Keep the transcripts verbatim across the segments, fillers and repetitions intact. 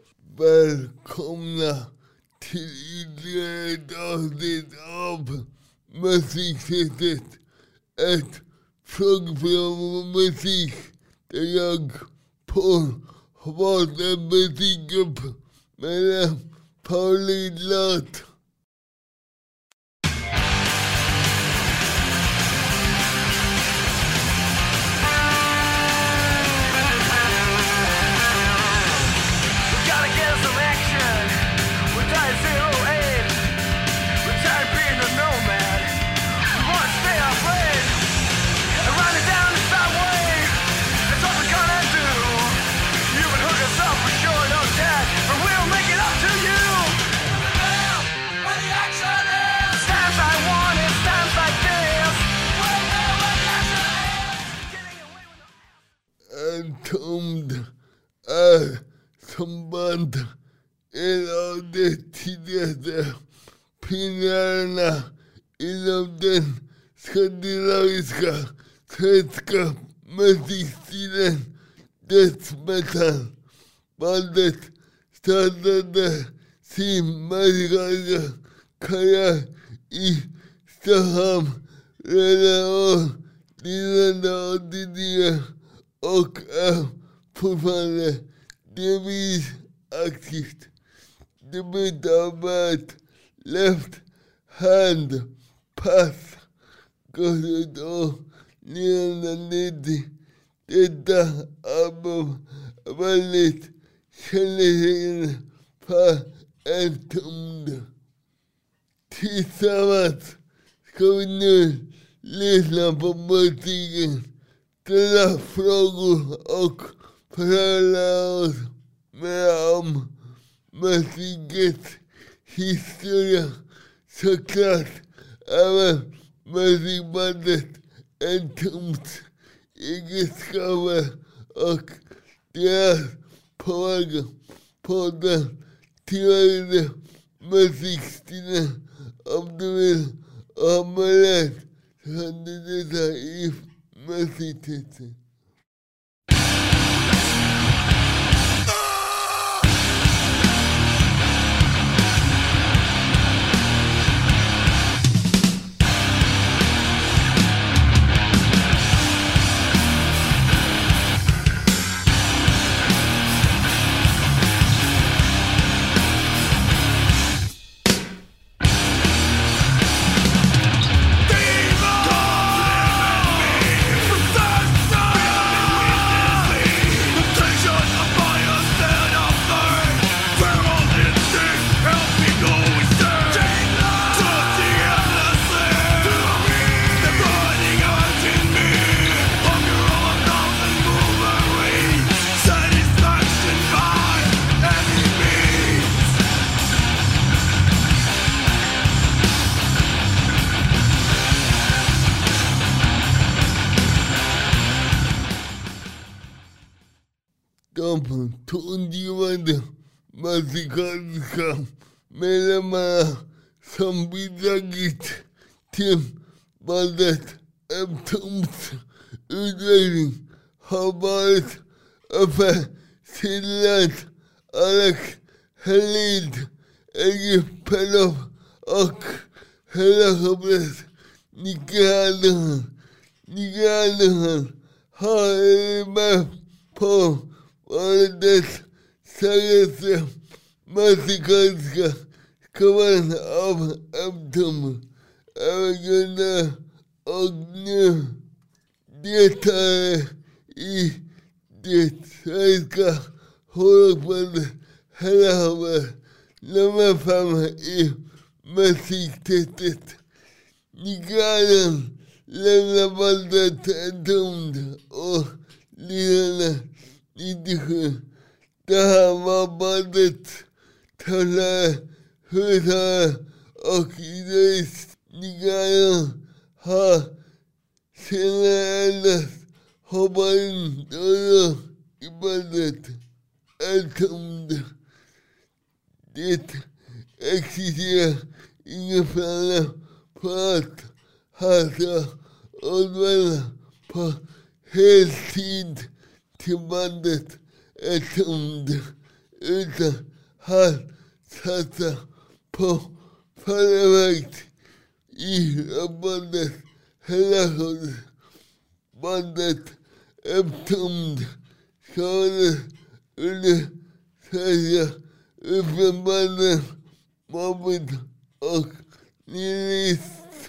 Välkomna till ytterligare ett avsnitt av Musiksättet. Ett program om musik där jag, Paul, har valt en musikgrupp med en favoritlåt. Entombed är som band en av de tidigaste pionjärerna inom den skandinaviska svenska musikstilen death metal. Bandet startade sin musikaliska karriär i Stockholm redan år niohundraåttionio och är fortfarande delvis aktivt. Debutalbumet Left Hand Path gav ut år niohundranittio. Detta album är väldigt kännetecknande för Entombed. Tillsammans ska vi nu lyssna på musiken, ställa frågor och förhöra oss mer om musikens historia. Såklart även musikbandet Entombeds egenskaper och deras påverkan på den tidigare musikstilen. Om du vill ha möjlighet så kan du delta i musiksättet. De tongivande musikaliska medlemmarna som bidragit till bandet Entombeds utveckling har varit Uffe Sandland, Alex Herlitz, Egil Perloff och Herakles Nikolaus. Nikolaus har med på bandets senaste musikaliska cover av Entombed. Övergrundare och nu deltagare i det svenska hårdrocksbandet Herakles. Nummer fem i musiksättet. Nikolaus lämnar bandet Entombed och nittiosju. Det här var bandets talare, huvudtalare och gitarrist. Nikolaus har senare endast hoppat in då i bandet Entombed. Det existerar inga planer på att han ska återvända på heltid till bandet Entombed. utan han satsar på perfekt i bandet. Hela bandet är tomt. Skador under säga uppenbarligen mobbet och nihilist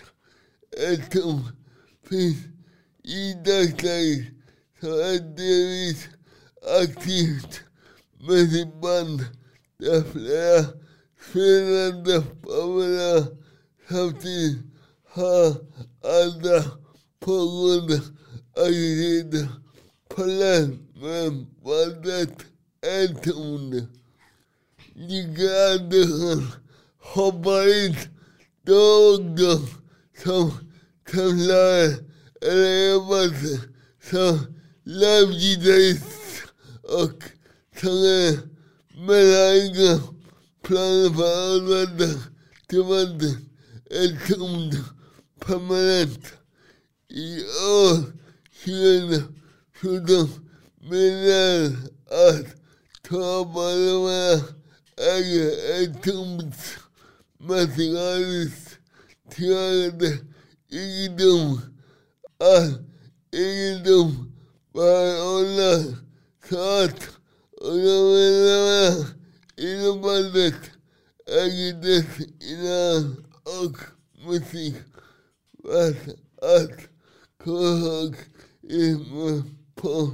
är tom. Finns i dagsläget så är delvis aktivt med sitt band där flera spelande favoriter samtidigt har andra pågående aktiviteter på land, men bandet är tomt. Nicke Andersson hoppar in då och då som templare eller jobbat som livegitarrist och sångare, men har inga planer på att återvända till bandet är tomt permanent. I år tjugohundrafjorton menar att Tårballarna äger ett tomt materialiskt teater egendom. All egendom var ordnad så att och de menar inom bandet äger dess innan och musik vart att K-Hawk är med på.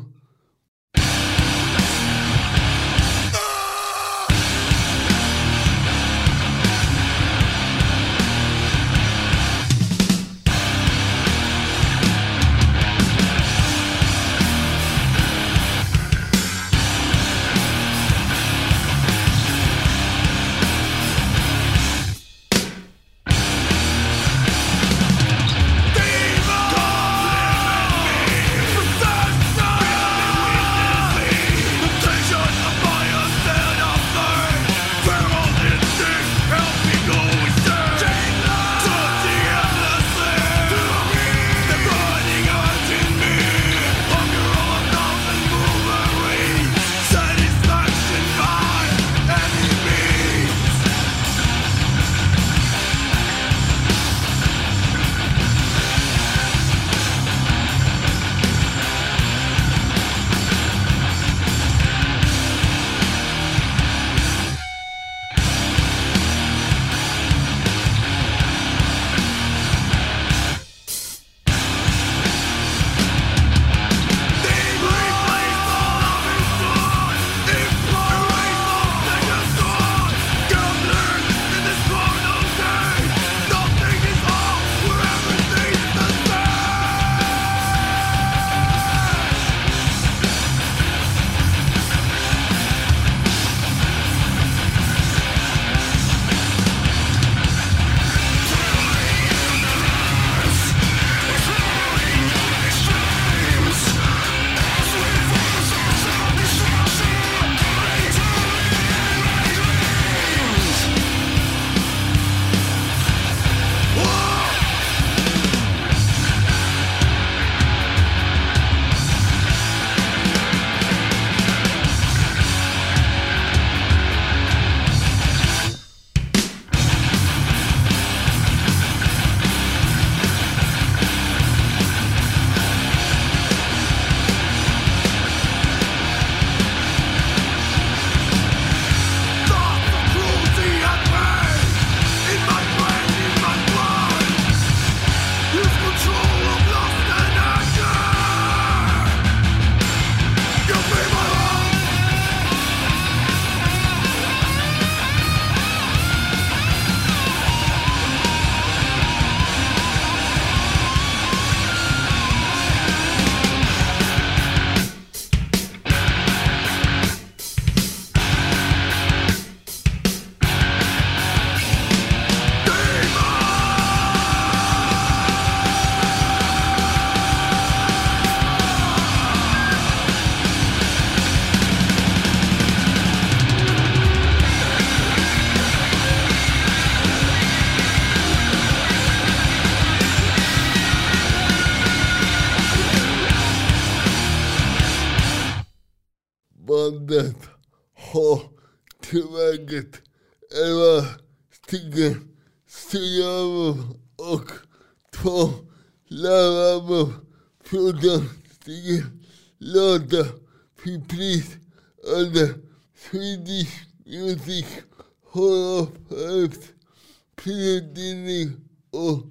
Bandet har tillverkat elva stycken styrabor och två lärabor, fjorton stycken låtar fick pris under Swedish Music Hall of Fame prisutdelning år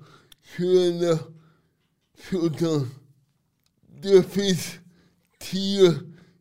tjugofjorton. Det finns tio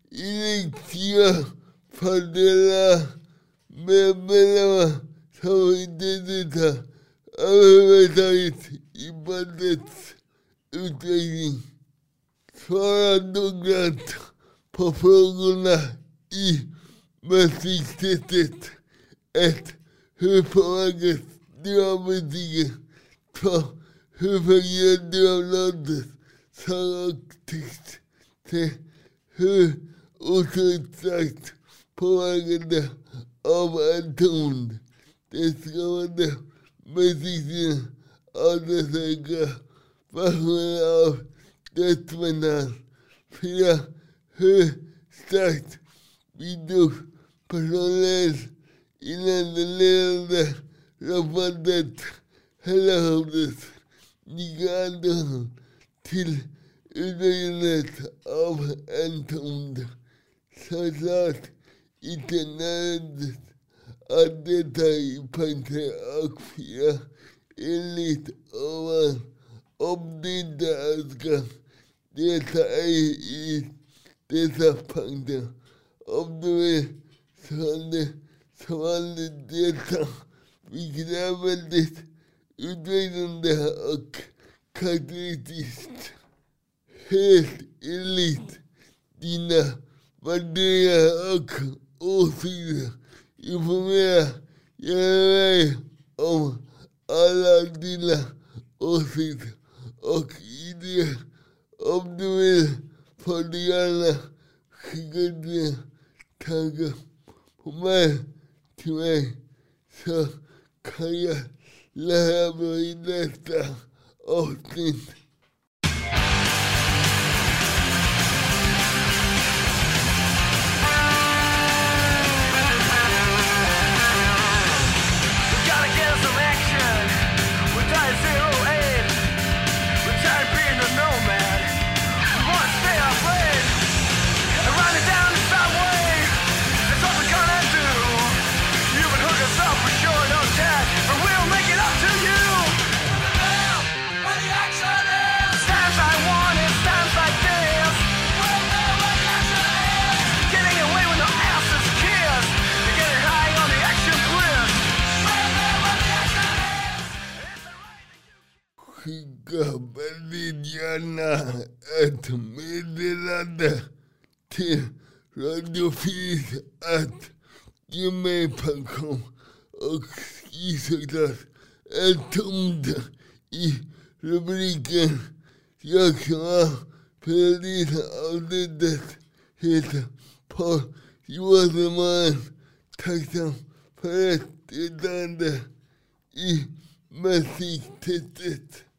riktiga fördelar med medlemmar som inte deltar överhuvudtaget i bandets utveckling. Svara noggrant på frågorna i musiktestet. ett. Hur påverkas du av musiken? två. Hur fungerar du av låten? Sång och text. tre. Hur otroligt starkt påverkade av en ton. Det skapade musiken undersöka versioner av dödsmetall. fyra. Hur starkt bidrog personen innan det ledande robotet Hellahornet Nicke Andersson till utvecklandet av en ton. Såklart inte nödvändigt att delta i punkter och fyra enligt ovan. Om du inte önskar delta i dessa punkter. Om du vill så vanligt delta, vilket är väldigt utvecklande och karaktäristiskt. Helt enligt dina värderingar och åsikter. Informera gärna mig om alla dina åsikter och idéer. Om du vill får du gärna skicka dina tankar på mig till mig, så kan jag lära mig i nästa avsnitt. Skicka väldigt gärna ett meddelande till radiofis at gmail punkt com och skriv såklart en tomt i rubriken. Jag kan för det avsnittet heter Paul Johansson. Tacksam för ett deltagande i musiktestet.